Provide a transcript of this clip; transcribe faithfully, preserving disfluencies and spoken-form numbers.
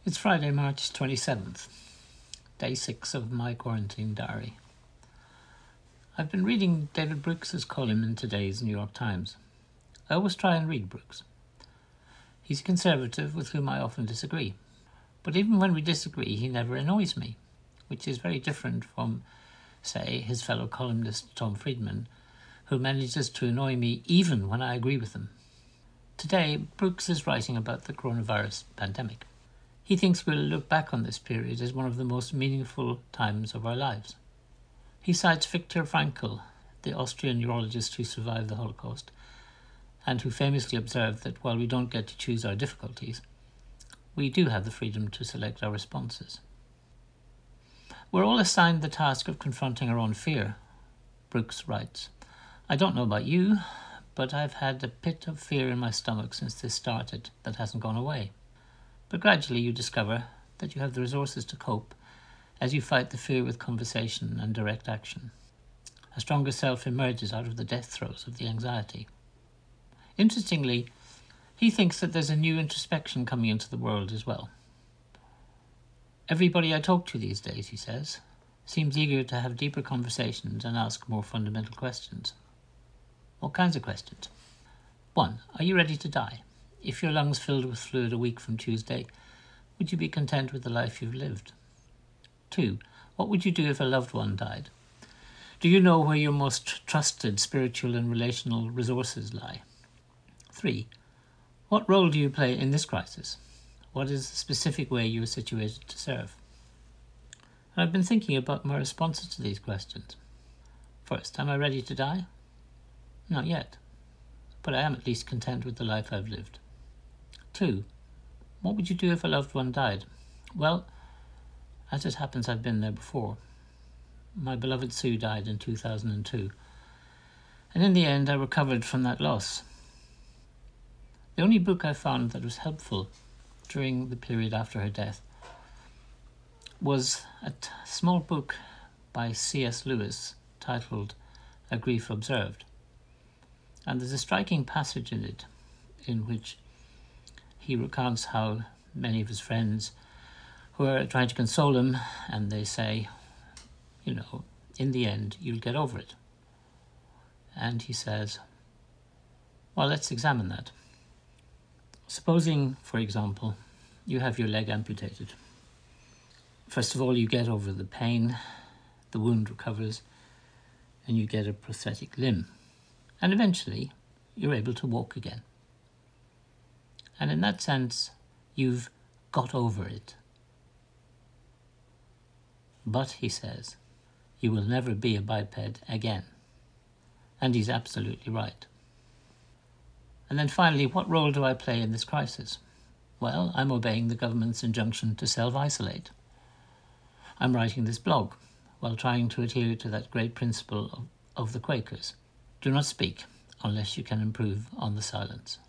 It's Friday, March twenty-seventh, day six of my quarantine diary. I've been reading David Brooks's column in today's New York Times. I always try and read Brooks. He's a conservative with whom I often disagree. But even when we disagree, he never annoys me, which is very different from, say, his fellow columnist Tom Friedman, who manages to annoy me even when I agree with him. Today, Brooks is writing about the coronavirus pandemic. He thinks we'll look back on this period as one of the most meaningful times of our lives. He cites Viktor Frankl, the Austrian neurologist who survived the Holocaust, and who famously observed that while we don't get to choose our difficulties, we do have the freedom to select our responses. We're all assigned the task of confronting our own fear, Brooks writes. I don't know about you, but I've had a pit of fear in my stomach since this started that hasn't gone away. But gradually you discover that you have the resources to cope as you fight the fear with conversation and direct action. A stronger self emerges out of the death throes of the anxiety. Interestingly, he thinks that there's a new introspection coming into the world as well. Everybody I talk to these days, he says, seems eager to have deeper conversations and ask more fundamental questions. What kinds of questions? One, are you ready to die? If your lungs filled with fluid a week from Tuesday, would you be content with the life you've lived? Two, what would you do if a loved one died? Do you know where your most trusted spiritual and relational resources lie? Three, what role do you play in this crisis? What is the specific way you are situated to serve? And I've been thinking about my responses to these questions. First, am I ready to die? Not yet, but I am at least content with the life I've lived. Two, what would you do if a loved one died? Well, as it happens, I've been there before. My beloved Sue died in two thousand two, and in the end I recovered from that loss. The only book I found that was helpful during the period after her death was a t- small book by C S Lewis titled A Grief Observed. And there's a striking passage in it in which he recounts how many of his friends who are trying to console him, and they say, you know, in the end, you'll get over it. And he says, well, let's examine that. Supposing, for example, you have your leg amputated. First of all, you get over the pain, the wound recovers, and you get a prosthetic limb. And eventually, you're able to walk again. And in that sense, you've got over it. But, he says, you will never be a biped again. And he's absolutely right. And then finally, what role do I play in this crisis? Well, I'm obeying the government's injunction to self-isolate. I'm writing this blog while trying to adhere to that great principle of, of the Quakers. Do not speak unless you can improve on the silence.